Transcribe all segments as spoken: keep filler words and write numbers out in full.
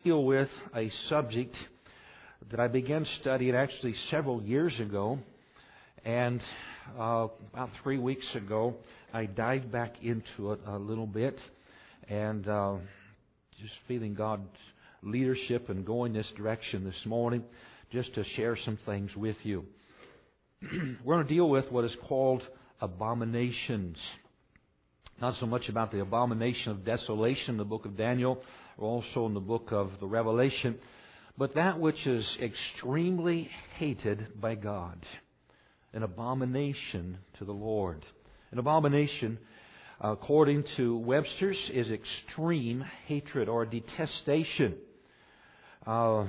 Deal with a subject that I began studying actually several years ago, and uh, about three weeks ago I dived back into it a little bit, and uh, just feeling God's leadership and going this direction this morning, just to share some things with you. We're going to deal with what is called abominations. Not so much about the abomination of desolation in the book of Daniel, or also in the book of the Revelation, but that which is extremely hated by God. An abomination to the Lord. An abomination, according to Webster's, is extreme hatred or detestation. Uh,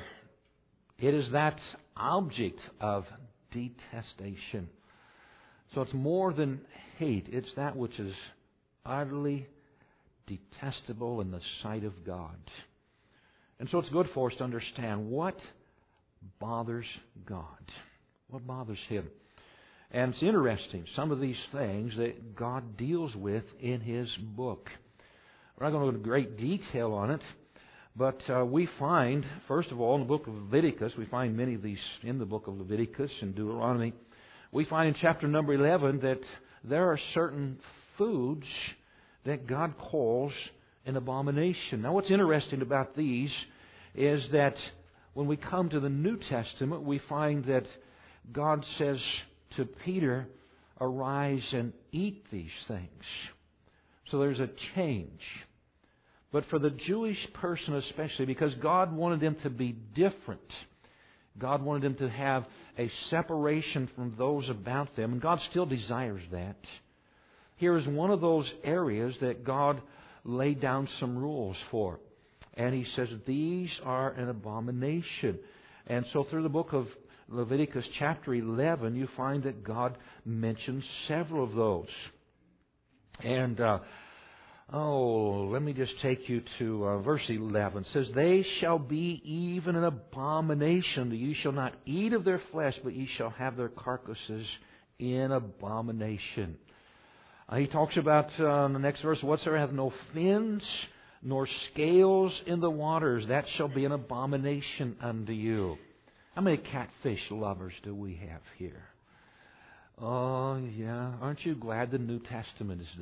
it is that object of detestation. So it's more than hate. It's that which is utterly detestable in the sight of God. And so it's good for us to understand what bothers God. What bothers Him. And it's interesting, some of these things that God deals with in His book. We're not going to go into great detail on it, but uh, we find, first of all, in the book of Leviticus, we find many of these in the book of Leviticus and Deuteronomy. We find in chapter number eleven that there are certain foods that God calls an abomination. Now, what's interesting about these is that when we come to the New Testament, we find that God says to Peter, "Arise and eat these things." So there's a change. But for the Jewish person especially, because God wanted them to be different, God wanted them to have a separation from those about them, and God still desires that. Here is one of those areas that God laid down some rules for. And He says, these are an abomination. And so through the book of Leviticus chapter eleven, you find that God mentions several of those. And, uh, oh, let me just take you to uh, verse eleven. It says, "They shall be even an abomination. Ye shall not eat of their flesh, but ye shall have their carcasses in abomination." Uh, he talks about, uh, in the next verse, "Whatsoever hath no fins, nor scales in the waters, that shall be an abomination unto you." How many catfish lovers do we have here? Oh, yeah. Aren't you glad the New Testament is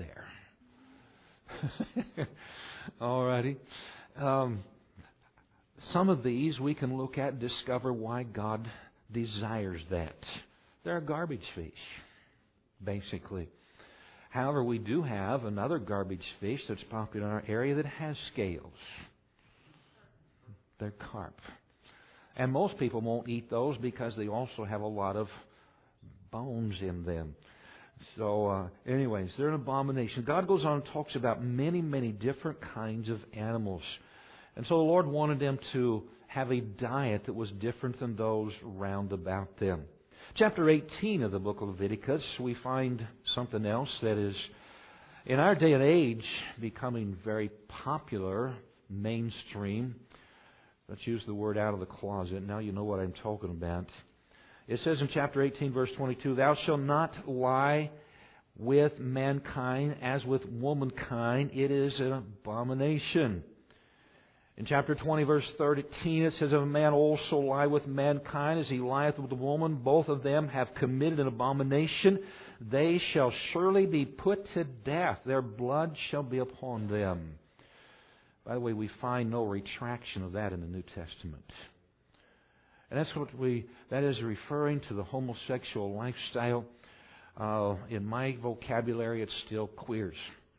there? All righty. Um, some of these we can look at and discover why God desires that. They're garbage fish, basically. However, we do have another garbage fish that's popular in our area that has scales. They're carp. And most people won't eat those because they also have a lot of bones in them. So, uh, anyways, they're an abomination. God goes on and talks about many, many different kinds of animals. And so the Lord wanted them to have a diet that was different than those round about them. Chapter eighteen of the book of Leviticus, we find something else that is, in our day and age, becoming very popular, mainstream. Let's use the word out of the closet. Now you know what I'm talking about. It says in chapter eighteen, verse twenty-two, "Thou shalt not lie with mankind as with womankind. It is an abomination." In chapter twenty, verse thirteen, it says, "If a man also lie with mankind as he lieth with a woman, both of them have committed an abomination. They shall surely be put to death. Their blood shall be upon them." By the way, we find no retraction of that in the New Testament. And that's what we, that is referring to the homosexual lifestyle. Uh, in my vocabulary, it's still queers.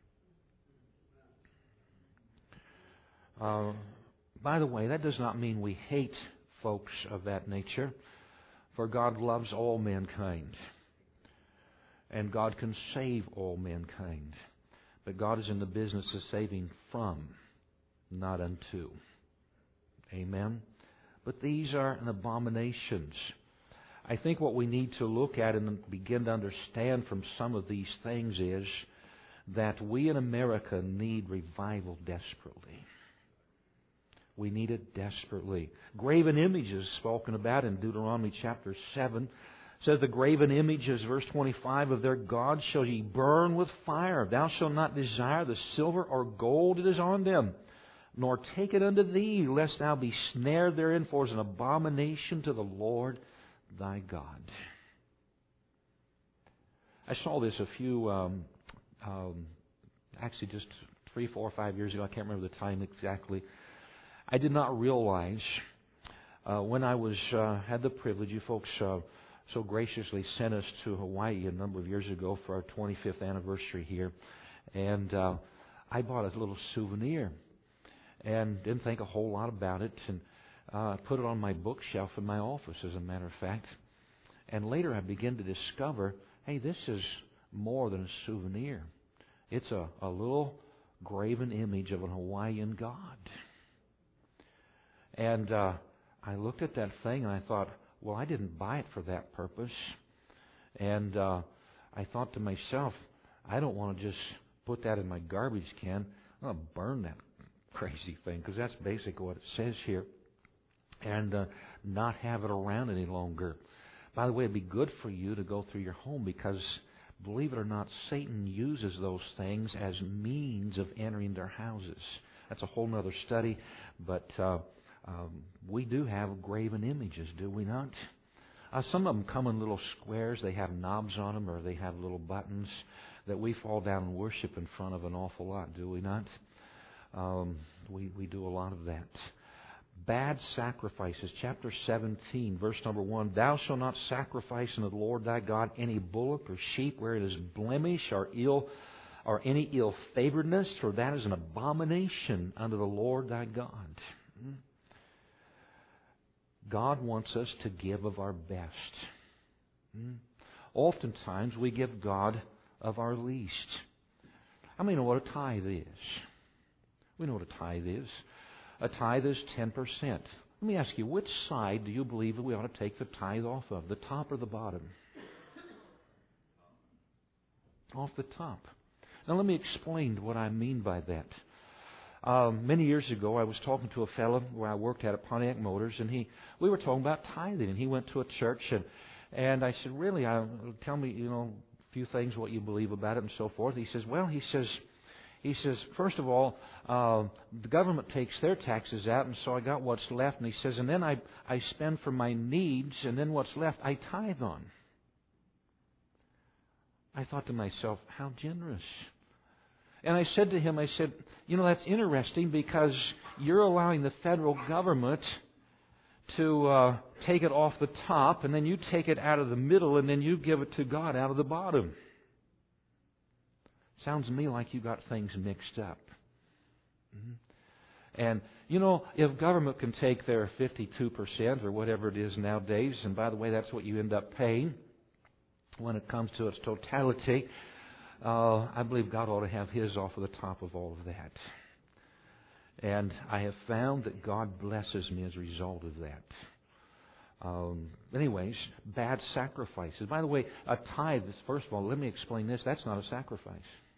Uh, by the way, that does not mean we hate folks of that nature, for God loves all mankind, and God can save all mankind. But God is in the business of saving from, not unto. Amen? But these are an abominations. I think what we need to look at and begin to understand from some of these things is that we in America need revival desperately. We need it desperately. Graven images spoken about in Deuteronomy chapter seven. It says, "The graven images," verse twenty-five, "of their gods shall ye burn with fire. Thou shalt not desire the silver or gold that is on them. nor take it unto thee, lest thou be snared therein, for it is an abomination to the Lord thy God. I saw this a few, um, um, actually just three, four, five years ago. I can't remember the time exactly. I did not realize uh, when I was uh, had the privilege, you folks uh, so graciously sent us to Hawaii a number of years ago for our twenty-fifth anniversary here, and uh, I bought a little souvenir and didn't think a whole lot about it, and uh, put it on my bookshelf in my office, as a matter of fact. And later I began to discover, hey, this is more than a souvenir. It's a, a little graven image of an Hawaiian god. And uh, I looked at that thing and I thought, well, I didn't buy it for that purpose. And uh, I thought to myself, I don't want to just put that in my garbage can. I'm going to burn that crazy thing, because that's basically what it says here. And uh, not have it around any longer. By the way, it'd be good for you to go through your home, because, believe it or not, Satan uses those things as means of entering their houses. That's a whole other study, but uh, um, we do have graven images, do we not? Uh, some of them come in little squares. They have knobs on them, or they have little buttons that we fall down and worship in front of an awful lot, do we not? Um, we, we do a lot of that. Bad sacrifices. Chapter seventeen, verse number one. Thou shalt not sacrifice unto the Lord thy God any bullock or sheep where it is blemish or ill, or any ill favoredness, for that is an abomination unto the Lord thy God. God wants us to give of our best. Oftentimes we give God of our least. How many know what a tithe is? We know what a tithe is. A tithe is ten percent. Let me ask you, which side do you believe that we ought to take the tithe off of? The top or the bottom? Off the top. Now let me explain what I mean by that. Um, many years ago, I was talking to a fellow where I worked at at Pontiac Motors, and he we were talking about tithing, and he went to a church, and and I said, really, I, tell me, you know, a few things, what you believe about it, and so forth. He says, well, he says. He says, first of all, uh, the government takes their taxes out, and so I got what's left. And he says, and then I, I spend for my needs, and then what's left I tithe on. I thought to myself, how generous. And I said to him, I said, you know, that's interesting, because you're allowing the federal government to uh, take it off the top, and then you take it out of the middle, and then you give it to God out of the bottom. Sounds to me like you got things mixed up. Mm-hmm. And, you know, if government can take their fifty-two percent or whatever it is nowadays, and by the way, that's what you end up paying when it comes to its totality, uh, I believe God ought to have His off of the top of all of that. And I have found that God blesses me as a result of that. Um, anyways, bad sacrifices. By the way, a tithe, first of all, let me explain this. That's not a sacrifice.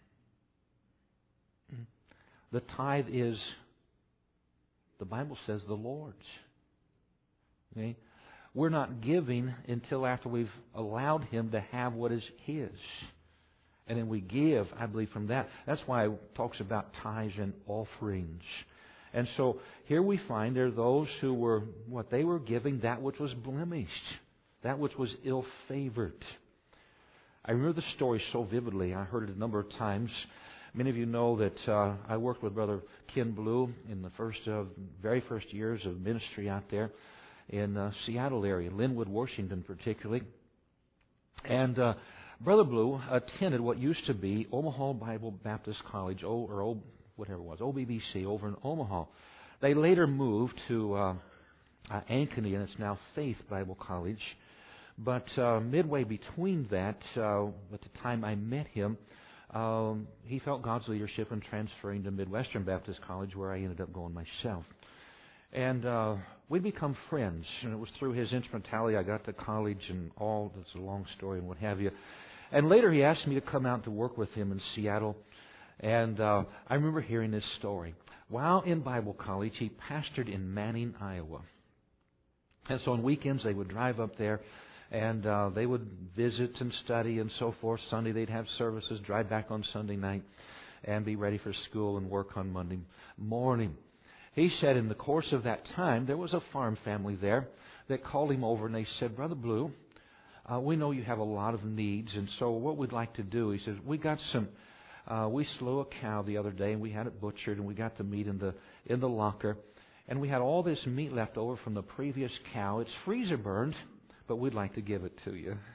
The tithe is, the Bible says, the Lord's. Okay? We're not giving until after we've allowed Him to have what is His. And then we give, I believe, from that. That's why it talks about tithes and offerings. And so here we find there are those who were, what they were giving, that which was blemished, that which was ill-favored. I remember the story so vividly. I heard it a number of times. Many of you know that uh, I worked with Brother Ken Blue in the first, uh, very first years of ministry out there in uh, Seattle area, Linwood, Washington particularly. And uh, Brother Blue attended what used to be Omaha Bible Baptist College, o, or o, whatever it was, O B B C over in Omaha. They later moved to uh, uh, Ankeny, and it's now Faith Bible College. But uh, midway between that, uh, at the time I met him, um, he felt God's leadership in transferring to Midwestern Baptist College, where I ended up going myself. And uh, we'd become friends, and it was through his instrumentality I got to college and all. That's a long story and what have you. And later he asked me to come out to work with him in Seattle. And uh, I remember hearing this story. While in Bible college, he pastored in Manning, Iowa. And so on weekends, they would drive up there, and uh, they would visit and study and so forth. Sunday, they'd have services, drive back on Sunday night, and be ready for school and work on Monday morning. He said in the course of that time, there was a farm family there that called him over and they said, Brother Blue, uh, we know you have a lot of needs, and so what we'd like to do, he says, we got some, uh, we slew a cow the other day and we had it butchered and we got the meat in the in the locker, and we had all this meat left over from the previous cow. It's freezer burned, but we'd like to give it to you.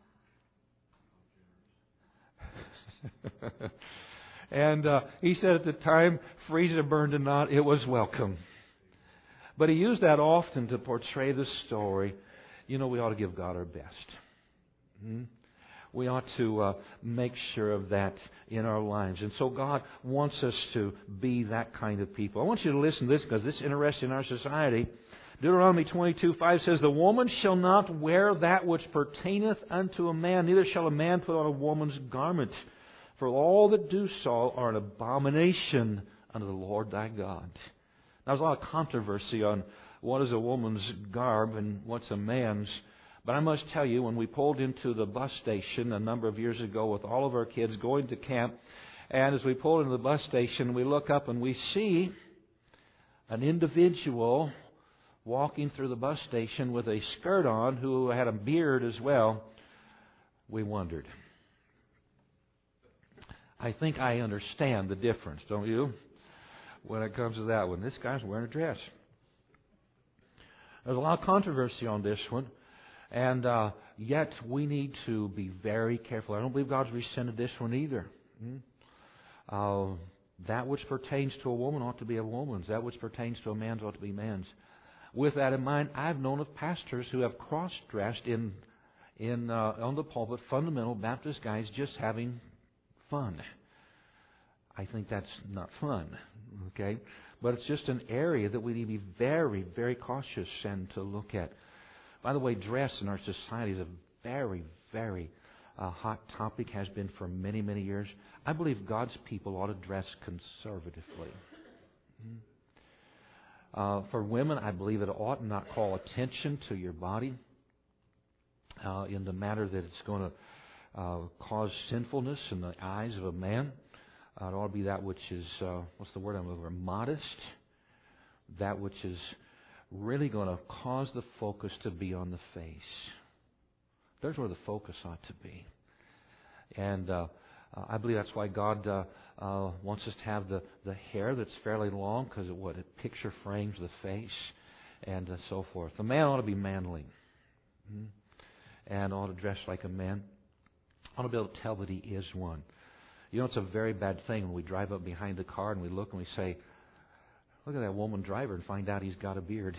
And uh, he said at the time, freezer burned or not, it was welcome. But he used that often to portray the story. You know, we ought to give God our best. Hmm? We ought to uh, make sure of that in our lives. And so God wants us to be that kind of people. I want you to listen to this because this is interesting in our society. Deuteronomy twenty-two five says, The woman shall not wear that which pertaineth unto a man, neither shall a man put on a woman's garment. For all that do so are an abomination unto the Lord thy God. Now, there's a lot of controversy on what is a woman's garb and what's a man's. But I must tell you, when we pulled into the bus station a number of years ago with all of our kids going to camp, and as we pulled into the bus station, we look up and we see an individual walking through the bus station with a skirt on who had a beard as well. We wondered. I think I understand the difference, don't you? When it comes to that one. This guy's wearing a dress. There's a lot of controversy on this one. And uh, yet we need to be very careful. I don't believe God's rescinded this one either. Hmm? Uh, that which pertains to a woman ought to be a woman's. That which pertains to a man's ought to be man's. With that in mind, I've known of pastors who have cross-dressed in, in uh, on the pulpit, fundamental Baptist guys just having fun. I think that's not fun, okay? But it's just an area that we need to be very, very cautious and to look at. By the way, dress in our society is a very, very uh, hot topic, has been for many, many years. I believe God's people ought to dress conservatively. Uh, for women, I believe it ought not call attention to your body uh, in the matter that it's going to Uh, cause sinfulness in the eyes of a man. Uh, it ought to be that which is, uh, what's the word I'm looking for? Modest. That which is really going to cause the focus to be on the face. There's where the focus ought to be. And uh, uh, I believe that's why God uh, uh, wants us to have the, the hair that's fairly long, because it what it picture frames the face and uh, so forth. The man ought to be manly. Mm-hmm. And ought to dress like a man. I ought to be able to tell that he is one. You know, it's a very bad thing when we drive up behind the car and we look and we say, look at that woman driver, and find out he's got a beard.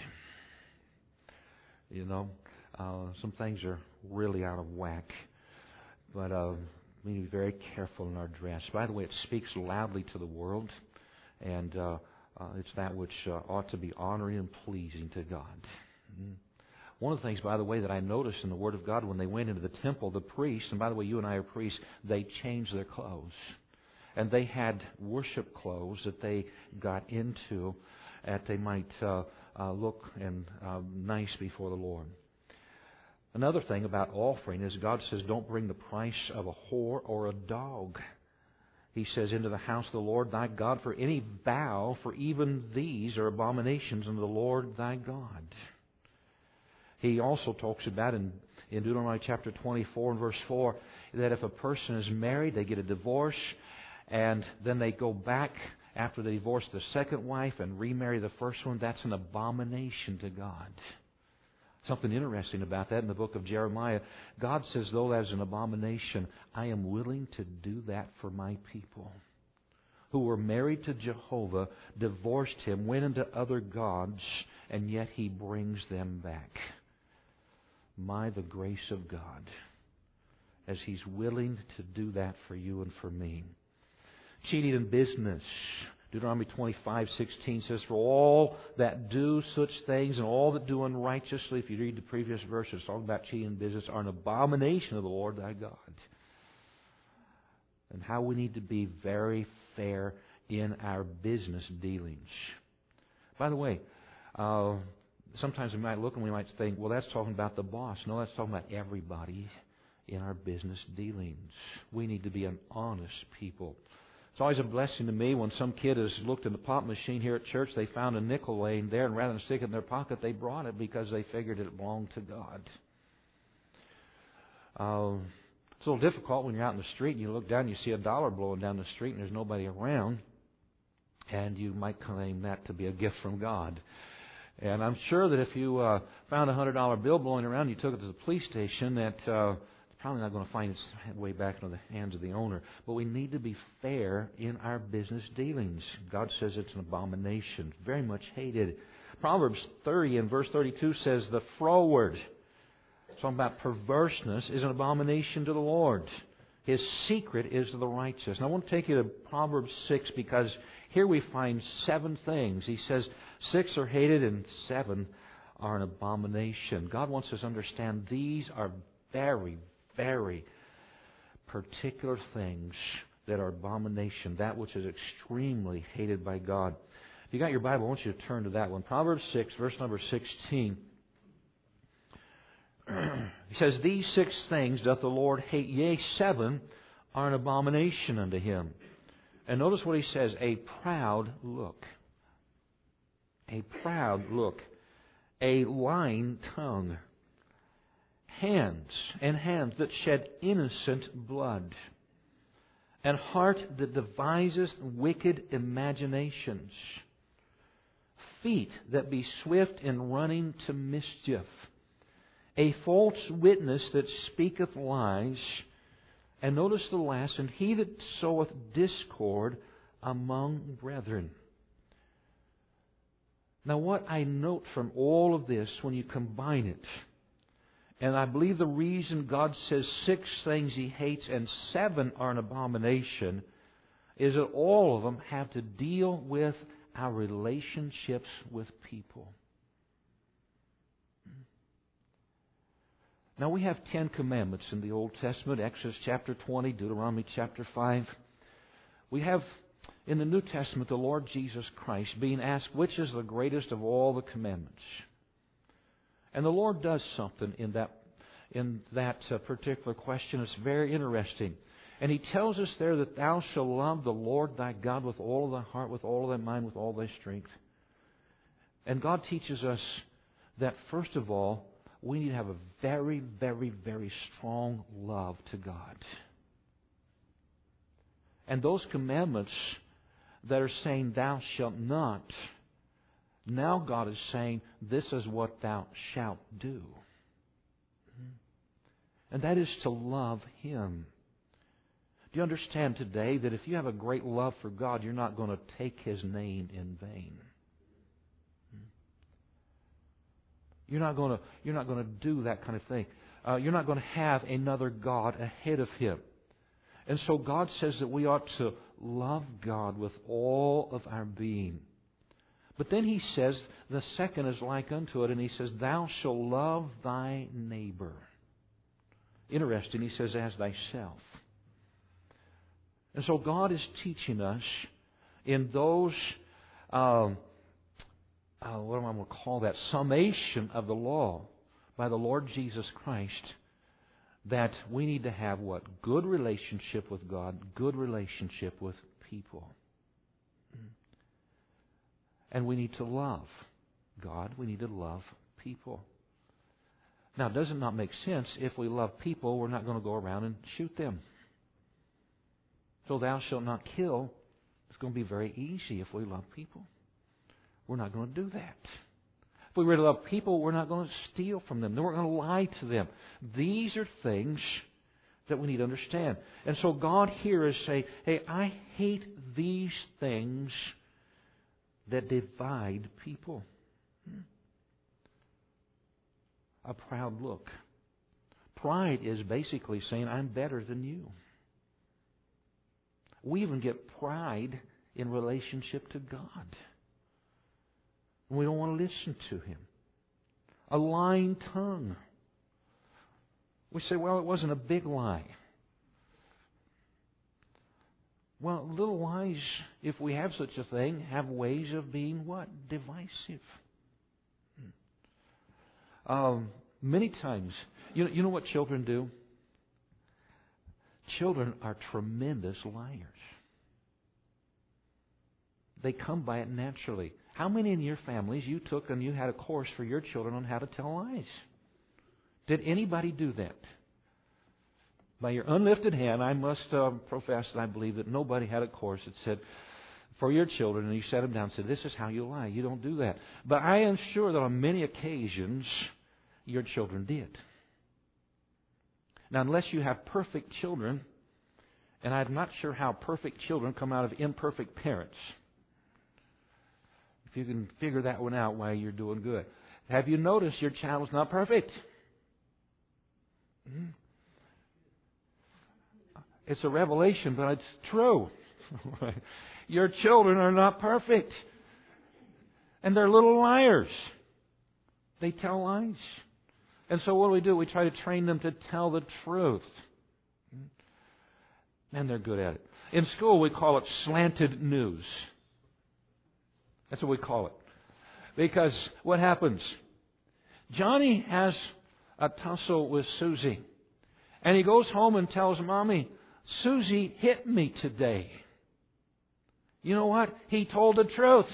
You know, uh, some things are really out of whack. But uh, we need to be very careful in our dress. By the way, it speaks loudly to the world, and uh, uh, it's that which uh, ought to be honoring and pleasing to God. Mm-hmm. One of the things, by the way, that I noticed in the Word of God, when they went into the temple, the priests, and by the way, you and I are priests, they changed their clothes. And they had worship clothes that they got into that they might uh, uh, look and uh, nice before the Lord. Another thing about offering is God says, don't bring the price of a whore or a dog. He says, into the house of the Lord thy God, for any vow, for even these are abominations unto the Lord thy God. He also talks about in, in Deuteronomy chapter twenty-four and verse four that if a person is married, they get a divorce, and then they go back after they divorce the second wife and remarry the first one. That's an abomination to God. Something interesting about that in the book of Jeremiah. God says, though that is an abomination, I am willing to do that for my people who were married to Jehovah, divorced him, went into other gods, and yet he brings them back. My, the grace of God, as He's willing to do that for you and for me. Cheating in business. Deuteronomy twenty-five sixteen says, for all that do such things and all that do unrighteously, if you read the previous verses talking about cheating in business, are an abomination of the Lord thy God. And how we need to be very fair in our business dealings. By the way, uh, sometimes we might look and we might think, well, that's talking about the boss. No, that's talking about everybody in our business dealings. We need to be an honest people It's always a blessing to me when some kid has looked in the pop machine here at church, they found a nickel laying there, and rather than stick it in their pocket, they brought it because they figured it belonged to God. Uh, it's a little difficult when you're out in the street and you look down and you see a dollar blowing down the street and there's nobody around, and you might claim that to be a gift from God. And I'm sure that if you uh, found a hundred dollar bill blowing around, and you took it to the police station, that uh, it's probably not going to find its way back into the hands of the owner. But we need to be fair in our business dealings. God says it's an abomination, very much hated. Proverbs thirty and verse thirty-two says, "The froward," talking about perverseness, "is an abomination to the Lord. His secret is to the righteous." And I want to take you to Proverbs six, because here we find seven things. He says six are hated and seven are an abomination. God wants us to understand these are very, very particular things that are abomination, that which is extremely hated by God. If you got your Bible, I want you to turn to that one. Proverbs six, verse number sixteen. He says, "These six things doth the Lord hate, yea, seven are an abomination unto Him." And notice what He says, "A proud look." A proud look. A lying tongue. Hands, and hands that shed innocent blood. And heart that deviseth wicked imaginations. Feet that be swift in running to mischief. A false witness that speaketh lies. And notice the last, "And he that soweth discord among brethren." Now what I note from all of this, when you combine it, and I believe the reason God says six things He hates and seven are an abomination, is that all of them have to deal with our relationships with people. Now we have Ten Commandments in the Old Testament, Exodus chapter twenty, Deuteronomy chapter five. We have in the New Testament the Lord Jesus Christ being asked which is the greatest of all the commandments. And the Lord does something in that in that uh, particular question. It's very interesting. And He tells us there that thou shalt love the Lord thy God with all of thy heart, with all of thy mind, with all thy strength. And God teaches us that first of all, we need to have a very, very, very strong love to God. And those commandments that are saying thou shalt not, now God is saying this is what thou shalt do. And that is to love Him. Do you understand today that if you have a great love for God, you're not going to take His name in vain? You're not going to, you're not going to do that kind of thing. Uh, you're not going to have another God ahead of Him. And so God says that we ought to love God with all of our being. But then He says the second is like unto it, and He says, thou shalt love thy neighbor. Interesting, He says, as thyself. And so God is teaching us in those, um, uh, what am I going to call that, summation of the law by the Lord Jesus Christ, that we need to have what? Good relationship with God, good relationship with people. And we need to love God. We need to love people. Now, does it not make sense if we love people, we're not going to go around and shoot them? So thou shalt not kill. It's going to be very easy if we love people. We're not going to do that. If we really love people, we're not going to steal from them. We're not going to lie to them. These are things that we need to understand. And so God here is saying, hey, I hate these things that divide people. A proud look. Pride is basically saying, I'm better than you. We even get pride in relationship to God. We don't want to listen to Him. A lying tongue. We say, well, it wasn't a big lie. Well, little lies, if we have such a thing, have ways of being what? Divisive. Um, many times, you know, you know what children do? Children are tremendous liars. They come by it naturally. How many in your families you took and you had a course for your children on how to tell lies? Did anybody do that? By your unlifted hand, I must uh, profess that I believe that nobody had a course that said, for your children, and you set them down and said, this is how you lie. You don't do that. But I am sure that on many occasions, your children did. Now, unless you have perfect children, and I'm not sure how perfect children come out of imperfect parents. If you can figure that one out, why you're doing good. Have you noticed your child is not perfect? Hmm? It's a revelation, but it's true. Your children are not perfect. And they're little liars. They tell lies. And so what do we do? We try to train them to tell the truth. And they're good at it. In school, we call it slanted news. That's what we call it. Because what happens? Johnny has a tussle with Susie. And he goes home and tells Mommy, Susie hit me today. You know what? He told the truth.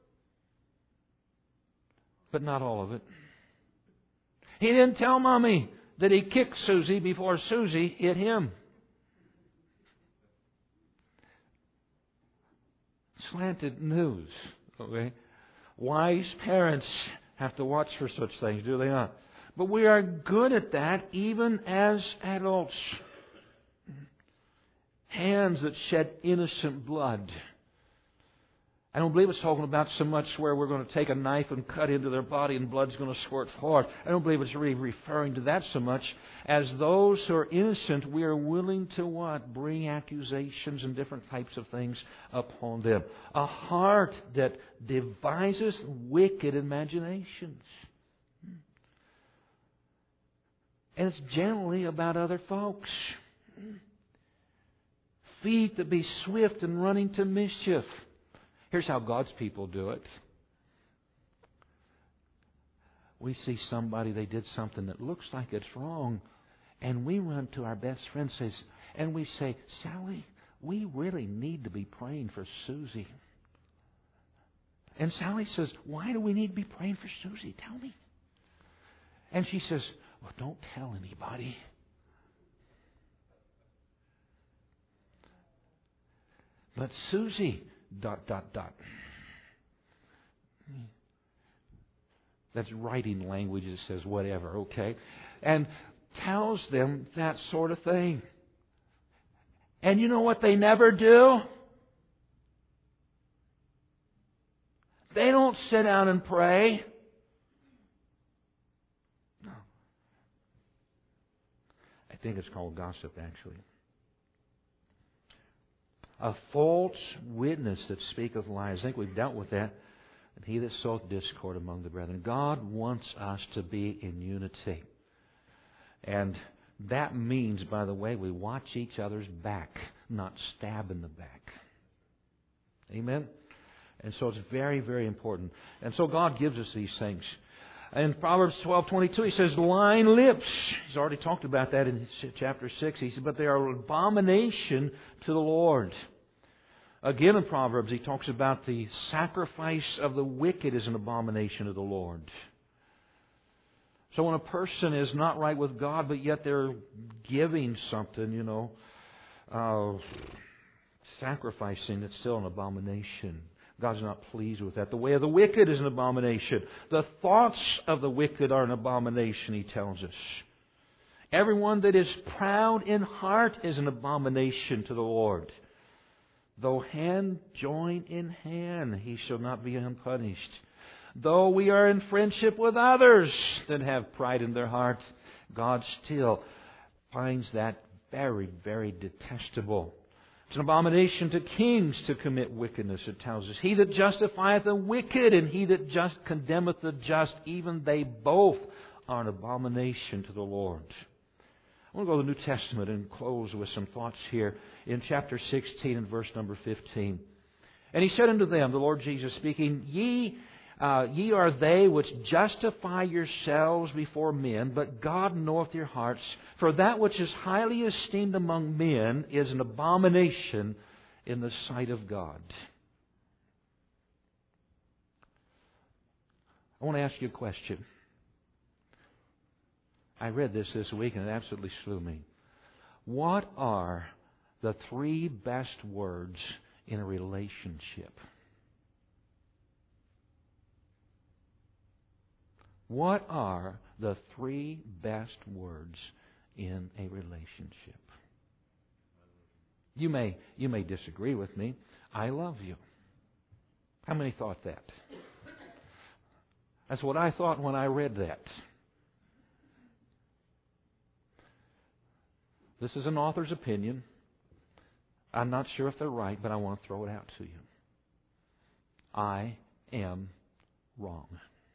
But not all of it. He didn't tell Mommy that he kicked Susie before Susie hit him. Slanted news. Okay? Wise parents have to watch for such things, do they not? But we are good at that even as adults. Hands that shed innocent blood. I don't believe it's talking about so much where we're going to take a knife and cut into their body and blood's going to squirt forth. I don't believe it's really referring to that so much as those who are innocent, we are willing to what? Bring accusations and different types of things upon them. A heart that devises wicked imaginations. And it's generally about other folks. Feet that be swift and running to mischief. Here's how God's people do it. We see somebody, they did something that looks like it's wrong, and we run to our best friend says, and we say, Sally, we really need to be praying for Susie. And Sally says, why do we need to be praying for Susie? Tell me. And she says, well, don't tell anybody. But Susie, dot, dot, dot. That's writing language that says whatever, okay? And tells them that sort of thing. And you know what they never do? They don't sit down and pray. No. I think it's called gossip, actually. A false witness that speaketh lies. I think we've dealt with that. And he that soweth discord among the brethren. God wants us to be in unity. And that means, by the way, we watch each other's back, not stab in the back. Amen? And so it's very, very important. And so God gives us these things. In Proverbs twelve twenty-two, he says, lying lips. He's already talked about that in chapter six. He said, but they are an abomination to the Lord. Again in Proverbs, he talks about the sacrifice of the wicked is an abomination to the Lord. So when a person is not right with God, but yet they're giving something, you know, uh, sacrificing, it's still an abomination. God's not pleased with that. The way of the wicked is an abomination. The thoughts of the wicked are an abomination, he tells us. Everyone that is proud in heart is an abomination to the Lord. Though hand join in hand, he shall not be unpunished. Though we are in friendship with others that have pride in their heart, God still finds that very, very detestable. It's an abomination to kings to commit wickedness, it tells us. He that justifieth the wicked and he that just condemneth the just, even they both are an abomination to the Lord. I want to go to the New Testament and close with some thoughts here in chapter sixteen and verse number fifteen. And he said unto them, the Lord Jesus speaking, Ye Uh, ye are they which justify yourselves before men, but God knoweth your hearts. For that which is highly esteemed among men is an abomination in the sight of God. I want to ask you a question. I read this this week and it absolutely slew me. What are the three best words in a relationship? What are the three best words in a relationship? You may, you may disagree with me. I love you. How many thought that? That's what I thought when I read that. This is an author's opinion. I'm not sure if they're right, but I want to throw it out to you. I am wrong.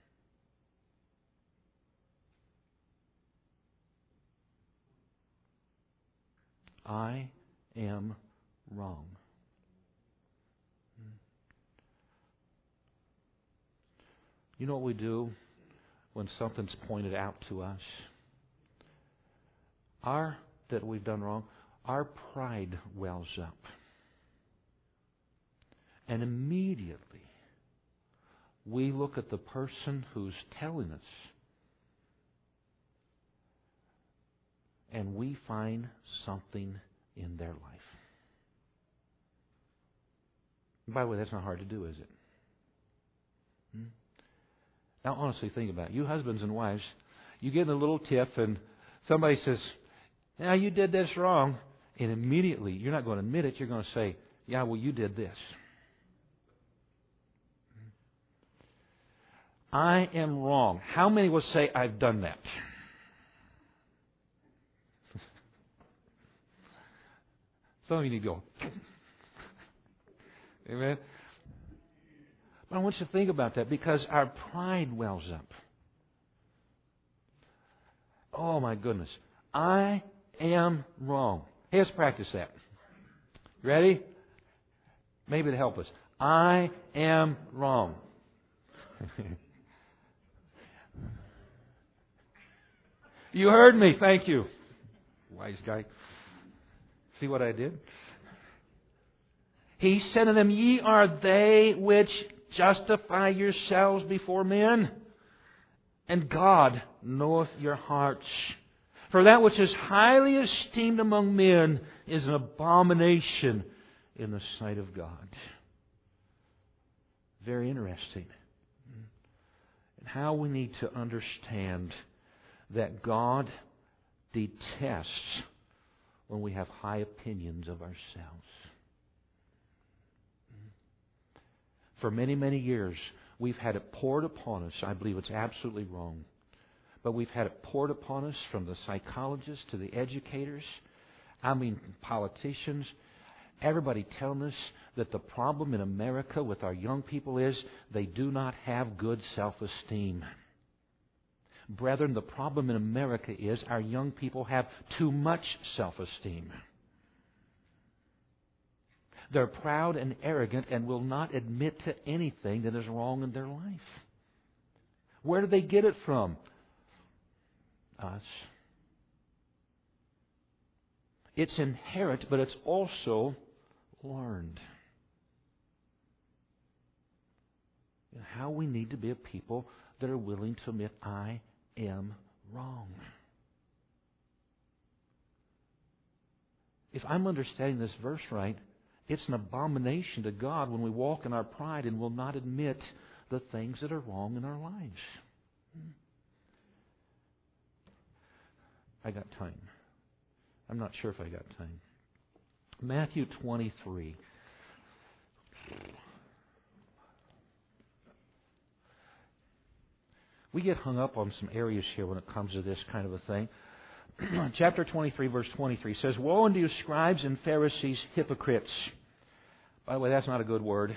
I am wrong. You know what we do when something's pointed out to us? Our, that we've done wrong, our pride wells up. And immediately, we look at the person who's telling us, and we find something in their life. By the way, that's not hard to do, is it? Hmm? Now, honestly, think about it. You husbands and wives, you get in a little tiff and somebody says, now you did this wrong. And immediately, you're not going to admit it. You're going to say, yeah, well, you did this. I am wrong. How many will say, I've done that? Some of you need to go. Amen? But I want you to think about that because our pride wells up. Oh, my goodness. I am wrong. Hey, let's practice that. Ready? Maybe to help us. I am wrong. You heard me. Thank you. Wise guy. See what I did? He said to them, ye are they which justify yourselves before men, and God knoweth your hearts. For that which is highly esteemed among men is an abomination in the sight of God. Very interesting. And how we need to understand that God detests when we have high opinions of ourselves. For many, many years, we've had it poured upon us. I believe it's absolutely wrong. But we've had it poured upon us from the psychologists to the educators. I mean, politicians. Everybody telling us that the problem in America with our young people is they do not have good self-esteem. Brethren, the problem in America is our young people have too much self-esteem. They're proud and arrogant and will not admit to anything that is wrong in their life. Where do they get it from? Us. It's inherent, but it's also learned. And how we need to be a people that are willing to admit, I am wrong. If I'm understanding this verse right, it's an abomination to God when we walk in our pride and will not admit the things that are wrong in our lives. I got time. I'm not sure if I got time. Matthew twenty-three. We get hung up on some areas here when it comes to this kind of a thing. Chapter twenty-three, verse twenty-three says, woe unto you, scribes and Pharisees, hypocrites. By the way, that's not a good word.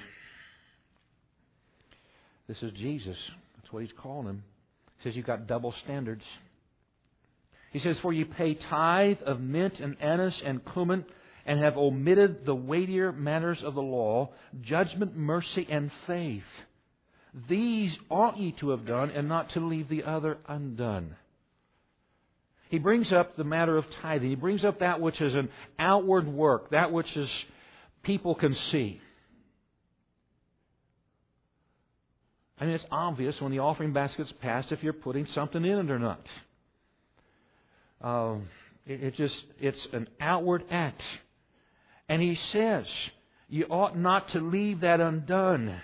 This is Jesus. That's what He's calling them. He says you've got double standards. He says, for you pay tithe of mint and anise and cumin, and have omitted the weightier matters of the law, judgment, mercy, and faith. These ought ye to have done, and not to leave the other undone. He brings up the matter of tithing. He brings up that which is an outward work, that which is people can see. I mean, it's obvious when the offering basket's passed if you're putting something in it or not. Uh, it, it just, it's an outward act. And He says, you ought not to leave that undone.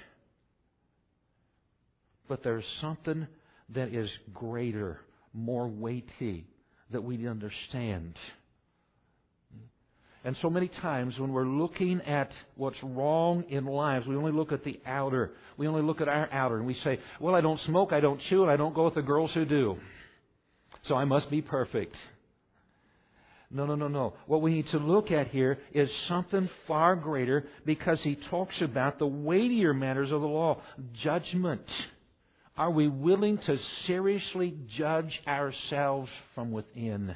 But there's something that is greater, more weighty, that we understand. And so many times when we're looking at what's wrong in lives, we only look at the outer. We only look at our outer. And we say, well, I don't smoke, I don't chew, and I don't go with the girls who do. So I must be perfect. No, no, no, no. What we need to look at here is something far greater, because He talks about the weightier matters of the law. Judgment. Are we willing to seriously judge ourselves from within?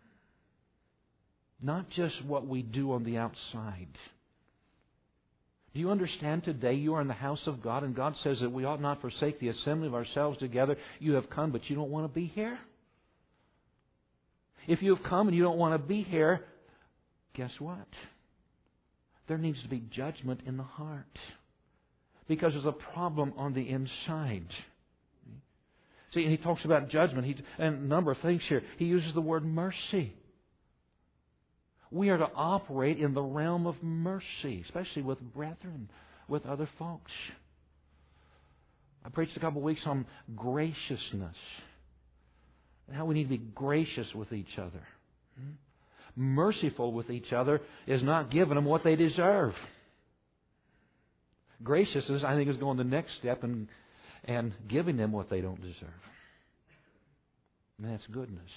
Not just what we do on the outside. Do you understand today you are in the house of God, and God says that we ought not forsake the assembly of ourselves together? You have come, but you don't want to be here? If you have come and you don't want to be here, guess what? There needs to be judgment in the heart. Because there's a problem on the inside. See, He talks about judgment he, and a number of things here. He uses the word mercy. We are to operate in the realm of mercy, especially with brethren, with other folks. I preached a couple of weeks on graciousness, and how we need to be gracious with each other. Merciful with each other is not giving them what they deserve. Graciousness, I think, is going the next step and, and giving them what they don't deserve. And that's goodness.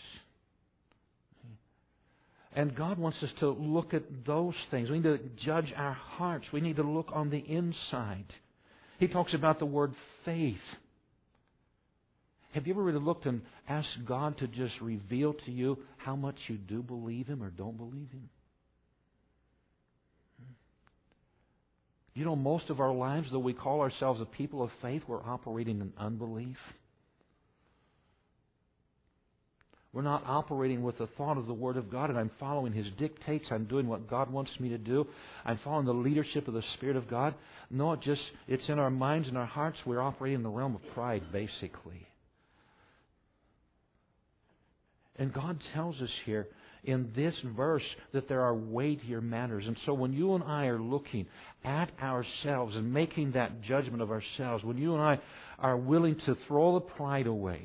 And God wants us to look at those things. We need to judge our hearts. We need to look on the inside. He talks about the word faith. Have you ever really looked and asked God to just reveal to you how much you do believe Him or don't believe Him? You know, most of our lives, though we call ourselves a people of faith, we're operating in unbelief. We're not operating with the thought of the Word of God, and I'm following His dictates. I'm doing what God wants me to do. I'm following the leadership of the Spirit of God. No, it just it's in our minds and our hearts. We're operating in the realm of pride, basically. And God tells us here in this verse that there are weightier matters. And so when you and I are looking at ourselves and making that judgment of ourselves, when you and I are willing to throw the pride away,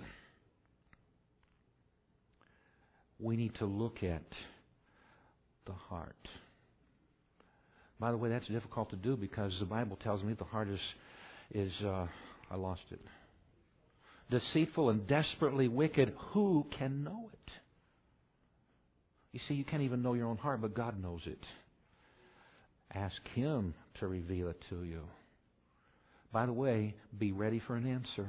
we need to look at the heart. By the way, that's difficult to do because the Bible tells me the heart is, is uh, I lost it. Deceitful and desperately wicked. Who can know it? You see, you can't even know your own heart, but God knows it. Ask Him to reveal it to you. By the way, be ready for an answer.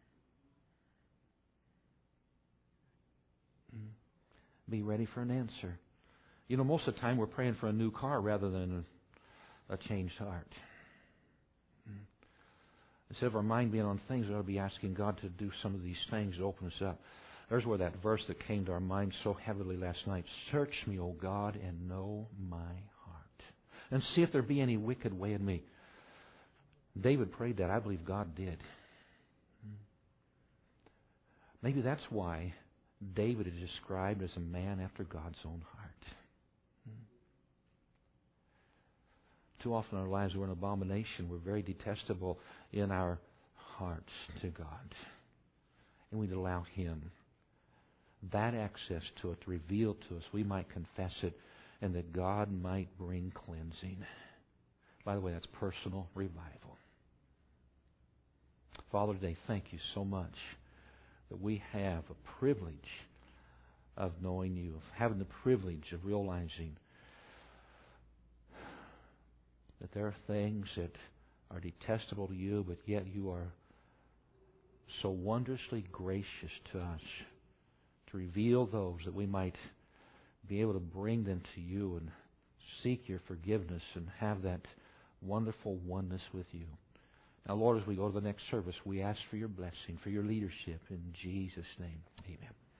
Be ready for an answer. You know, most of the time we're praying for a new car rather than a, a changed heart. Instead of our mind being on things, we ought to be asking God to do some of these things to open us up. There's where that verse that came to our mind so heavily last night. Search me, O God, and know my heart. And see if there be any wicked way in me. David prayed that. I believe God did. Maybe that's why David is described as a man after God's own heart. Too often in our lives we're an abomination. We're very detestable in our hearts to God. And we'd allow Him that access to it to reveal to us. We might confess it and that God might bring cleansing. By the way, that's personal revival. Father, today, thank You so much that we have a privilege of knowing You, of having the privilege of realizing that there are things that are detestable to You, but yet You are so wondrously gracious to us to reveal those that we might be able to bring them to You and seek Your forgiveness and have that wonderful oneness with You. Now, Lord, as we go to the next service, we ask for Your blessing, for Your leadership. In Jesus' name, amen.